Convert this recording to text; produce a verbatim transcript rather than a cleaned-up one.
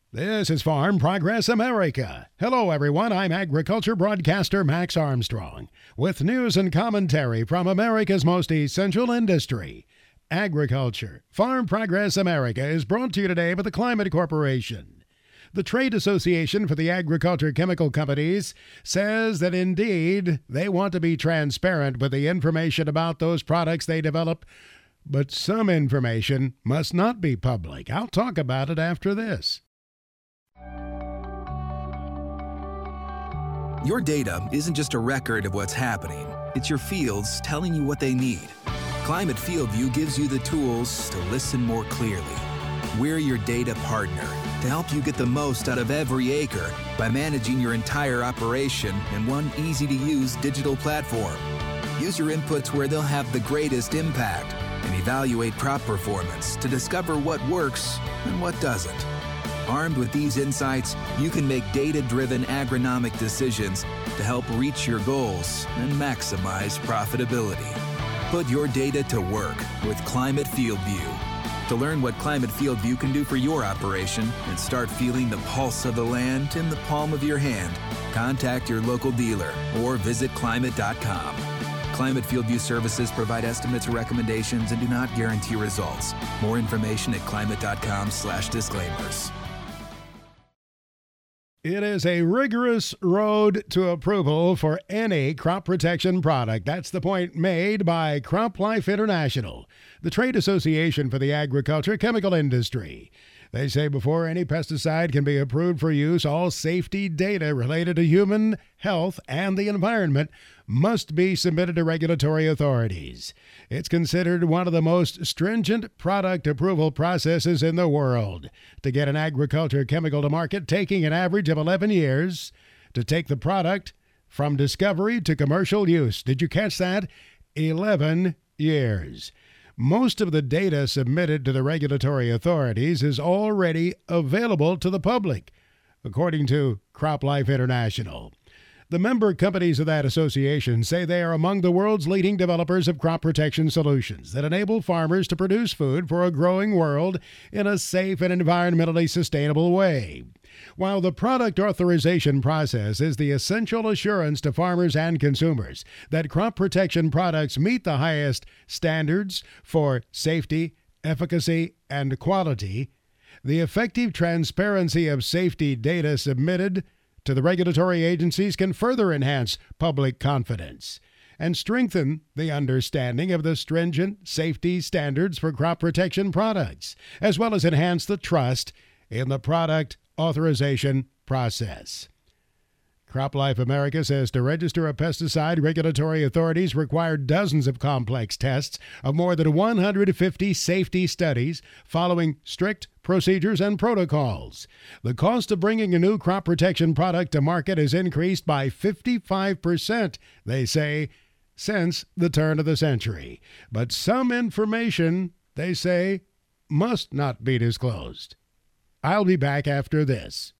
This is Farm Progress America. Hello, everyone. I'm agriculture broadcaster Max Armstrong with news and commentary from America's most essential industry, agriculture. Farm Progress America is brought to you today by the Climate Corporation. The Trade Association for the Agriculture Chemical Companies says that indeed they want to be transparent with the information about those products they develop, but some information must not be public. I'll talk about it after this. Your data isn't just a record of what's happening. It's your fields telling you what they need. Climate Field View gives you the tools to listen more clearly. We're your data partner to help you get the most out of every acre by managing your entire operation in one easy-to-use digital platform. Use your inputs where they'll have the greatest impact and evaluate crop performance to discover what works and what doesn't. Armed with these insights, you can make data-driven agronomic decisions to help reach your goals and maximize profitability. Put your data to work with Climate Field View. To learn what Climate Field View can do for your operation and start feeling the pulse of the land in the palm of your hand, contact your local dealer or visit climate dot com. Climate Field View services provide estimates or recommendations and do not guarantee results. More information at climate dot com slash disclaimers. It is a rigorous road to approval for any crop protection product. That's the point made by CropLife International, the trade association for the agriculture chemical industry. They say before any pesticide can be approved for use, all safety data related to human health and the environment must be submitted to regulatory authorities. It's considered one of the most stringent product approval processes in the world. To get an agriculture chemical to market, taking an average of eleven years to take the product from discovery to commercial use. Did you catch that? eleven years. Most of the data submitted to the regulatory authorities is already available to the public, according to CropLife International. The member companies of that association say they are among the world's leading developers of crop protection solutions that enable farmers to produce food for a growing world in a safe and environmentally sustainable way. While the product authorization process is the essential assurance to farmers and consumers that crop protection products meet the highest standards for safety, efficacy, and quality, the effective transparency of safety data submitted to the regulatory agencies can further enhance public confidence and strengthen the understanding of the stringent safety standards for crop protection products, as well as enhance the trust in the product authorization process. CropLife America says to register a pesticide, regulatory authorities require dozens of complex tests of more than one hundred fifty safety studies following strict procedures and protocols. The cost of bringing a new crop protection product to market has increased by fifty-five percent, they say, since the turn of the century. But some information, they say, must not be disclosed. I'll be back after this.